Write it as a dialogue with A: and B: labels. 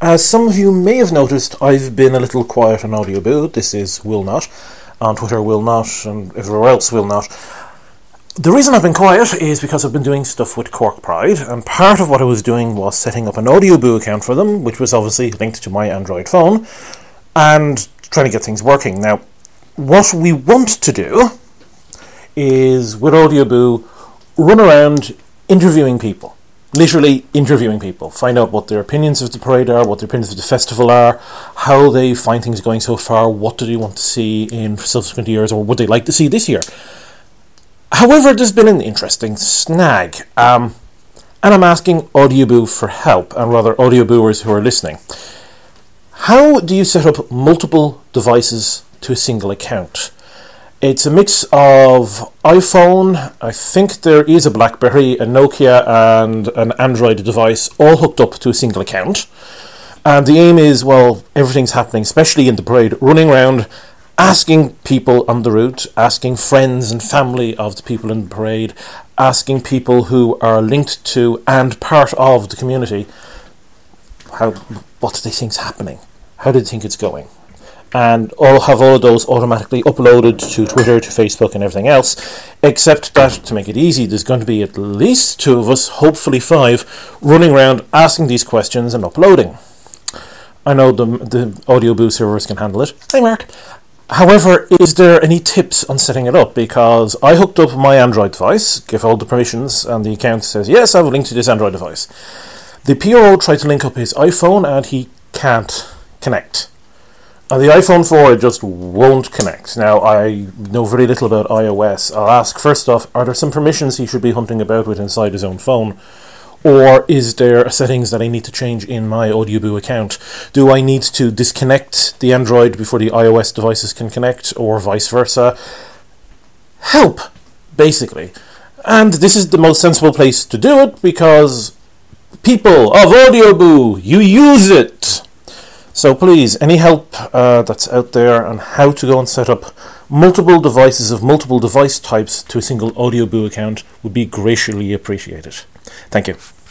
A: As some of you may have noticed, I've been a little quiet on Audioboo. This is Will Not. On Twitter, Will Not, and everywhere else, Will Not. The reason I've been quiet is because I've been doing stuff with Cork Pride, and part of what I was doing was setting up an Audioboo account for them, which was obviously linked to my Android phone, and trying to get things working. Now, what we want to do is, with Audioboo, run around interviewing people. Literally interviewing people. Find out what their opinions of the parade are, what their opinions of the festival are, how they find things going so far, what do they want to see in subsequent years, or would they like to see this year. However, there's been an interesting snag, and I'm asking Audioboo for help, and rather Audiobooers who are listening. How do you set up multiple devices to a single account? It's a mix of iPhone, I think there is a BlackBerry, a Nokia and an Android device all hooked up to a single account. And the aim is, well, everything's happening, especially in the parade, running around, asking people on the route, asking friends and family of the people in the parade, asking people who are linked to and part of the community, what do they think's happening? How do they think it's going? And have all of those automatically uploaded to Twitter, to Facebook and everything else, except that, to make it easy, there's going to be at least 2 of us, hopefully 5, running around asking these questions and uploading. I know the Audioboo servers can handle it. Hey Mark. However, is there any tips on setting it up? Because I hooked up my Android device, give all the permissions, and the account says, yes, I have a link to this Android device. The PRO tried to link up his iPhone and he can't connect. On the iPhone 4, it just won't connect. Now, I know very little about iOS. I'll ask, first off, are there some permissions he should be hunting about with inside his own phone? Or is there settings that I need to change in my Audioboo account? Do I need to disconnect the Android before the iOS devices can connect, or vice versa? Help, basically. And this is the most sensible place to do it, because people of Audioboo, you use it! So please, any help that's out there on how to go and set up multiple devices of multiple device types to a single Audioboo account would be graciously appreciated. Thank you.